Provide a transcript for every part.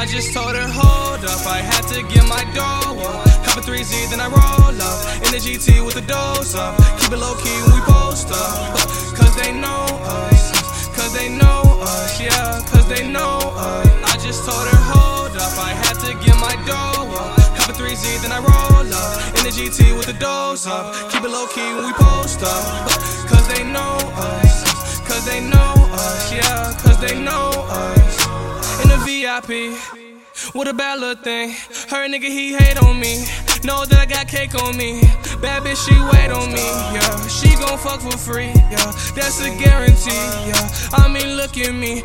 just told her, hold up, I had to get my dough up. Cop a 3Z, then I roll up. In the GT with the doors up. Keep it low key when we post up. Cause they know us. Cause they know us, yeah, cause they know us. I just told her, hold up, I had to get my dough up. Cop a 3Z, then I roll up. In the GT with the doors up. Keep it low key when we post up. Cause they know us. Cause they know us, yeah, cause they know us. In the VIP, with a bad little thing. Her nigga, he hate on me. Know that I got cake on me. Bad bitch, she wait on me, yeah. She gon' fuck for free, yeah. That's a guarantee, yeah. I mean, look at me.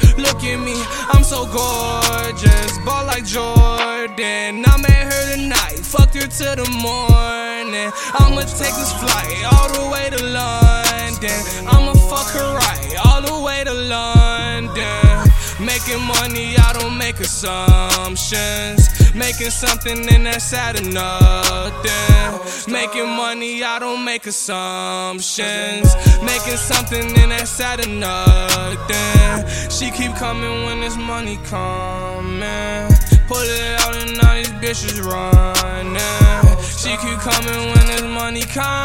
I'm so gorgeous, ball like Jordan. I met her tonight, fucked her till the morning. I'ma take this flight all the way to London. I'ma fuck her right all the way to London. Making money, I don't make assumptions. Making something and that's out of nothing. Making money, I don't make assumptions. Making something and that's out of nothing. She keep coming when this money coming. Pull it out and all these bitches running. She keep coming when this money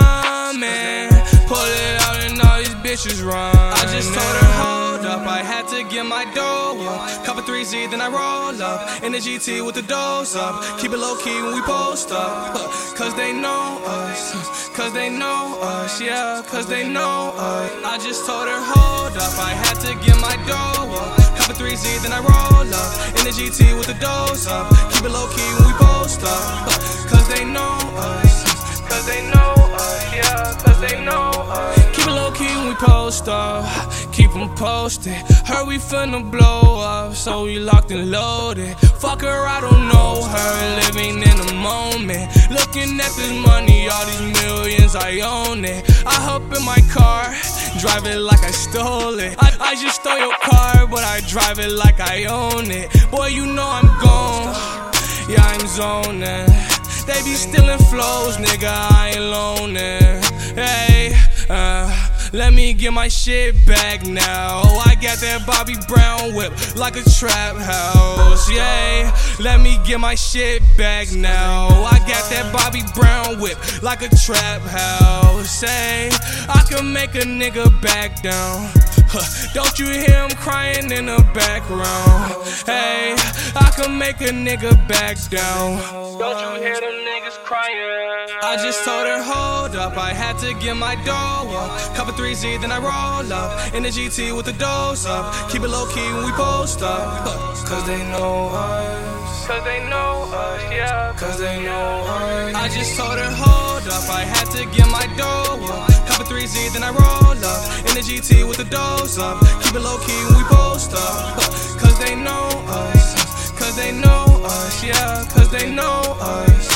coming. Pull it out and all these bitches run. I just told her, hold up, I had to get my dough up. Cop a 3Z, then I roll up. In the GT with the doors up. Keep it low key when we post up. Cause they know us. Cause they know us, yeah, cause they know us. I just told her, hold up, I had to get my dough up. Cop a 3Z, then I roll up. In the GT with the doors up. Keep it low key when we post up. Cause they know us. Cause they know us, yeah, cause they know us. Keep it low key when we post up, keep them posted. Heard we finna blow up, so we locked and loaded. Fuck her, I don't know her, living in the moment. Looking at this money, all these millions, I own it. I hop in my car, drive it like I stole it. I just stole your car, but I drive it like I own it. Boy, you know I'm gone, yeah, I'm zoning. They be stealing flows, nigga, I ain't loaning. Hey, let me get my shit back now. I got that Bobby Brown whip like a trap house. Yeah, let me get my shit back now. I got that Bobby Brown whip like a trap house. Hey, I can make a nigga back down. Don't you hear him crying in the background? Hey, I can make a nigga back down. Don't you hear them niggas crying? I just told her, hold up, I had to get my dough up. Cop a 3Z, then I roll up. In the GT with the doors up. Keep it low key when we post up. Cause they know us. Cause they know us, yeah. Cause they know us. I just told her, hold up, I had to get my dough up. Cop a 3Z, then I roll up. In the GT with the doors up. Keep it low key when we post up. Cause they know us. Cause they know us, yeah. Cause they know us.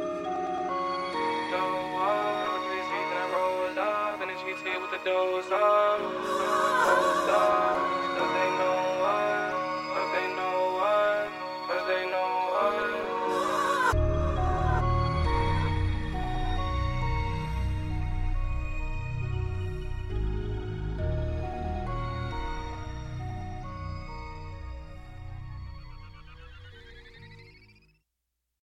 With the doors up.